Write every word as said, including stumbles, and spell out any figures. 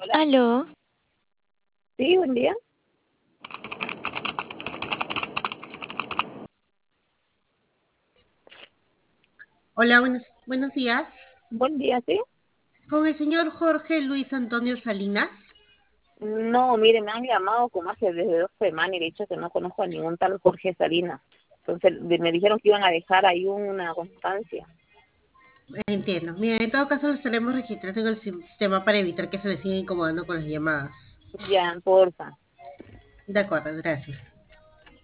Hola. Aló, Sí, buen día. Hola, buenos, buenos días. Buen día, sí. Con el señor Jorge Luis Antonio Salinas. No, mire, me han llamado como hace desde dos semanas y de hecho que no conozco a ningún tal Jorge Salinas. Entonces de- me dijeron que iban a dejar ahí una constancia. Entiendo. Mira, en todo caso lo estaremos registrando en el sistema para evitar que se le siga incomodando con las llamadas. Ya, porfa. De acuerdo, gracias.